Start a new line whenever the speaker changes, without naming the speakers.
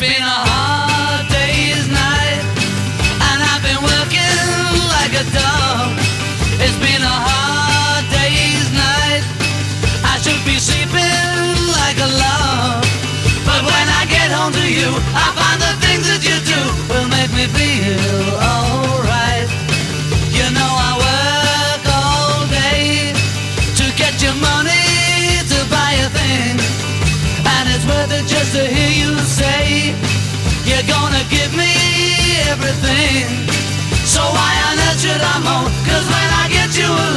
been a hard day's night, and I've been working like a dog. It's been a hard day's night, I should be sleeping like a log. But when I get home to you, I find the things that you do will make me feel alright. You know I work all day to get your money to buy a thing, and it's worth it just to hear you say you're gonna give me everything. So why on earth should I moan? 'Cause when I get you